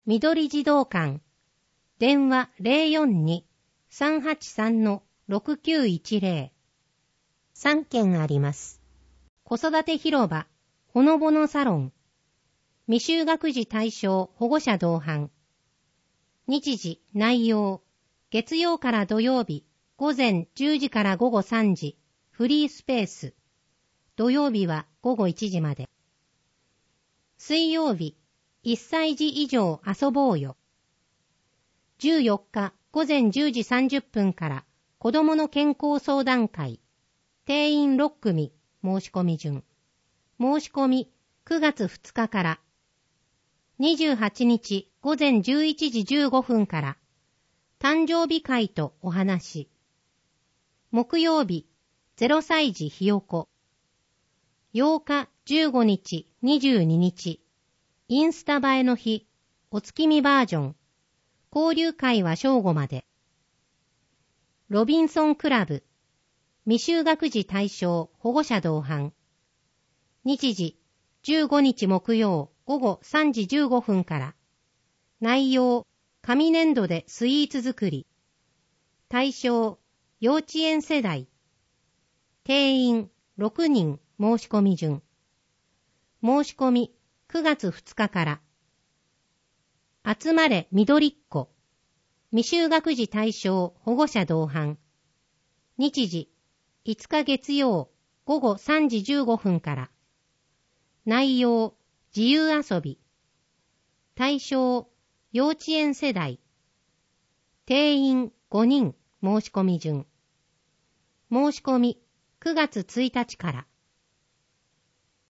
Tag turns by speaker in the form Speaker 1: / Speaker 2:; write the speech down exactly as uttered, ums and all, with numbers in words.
Speaker 1: 緑児童館、電話 ゼロよんに さんはちさん ろくきゅういちゼロ。さんけんあります。子育て広場、ほのぼのサロン、未就学児対象保護者同伴。日時、内容、月曜から土曜日、午前じゅうじから午後さんじ、フリースペース。土曜日は午後いちじまで。水曜日、いっさいじ以上遊ぼうよ。じゅうよっか午前じゅうじさんじゅっぷんから子どもの健康相談会。定員ろっくみ、申し込み順。申し込みくがつふつかから。にじゅうはちにち午前じゅういちじじゅうごふんから。誕生日会とお話。木曜日、ゼロさいじひよこ。ようか、じゅうごにち、にじゅうににち。インスタ映えの日、お月見バージョン。交流会は正午まで。ロビンソンクラブ。未就学児対象保護者同伴。日時、じゅうごにち木曜午後さんじじゅうごふんから。内容、紙粘土でスイーツ作り。対象、幼稚園世代。定員、ろくにん申し込み順。申し込み、くがつふつかから。集まれ緑っ子。未就学児対象保護者同伴。日時、いつか月曜午後さんじじゅうごふんから。内容、自由遊び。対象、幼稚園世代。定員ごにん申し込み順。申し込み、くがつついたちから。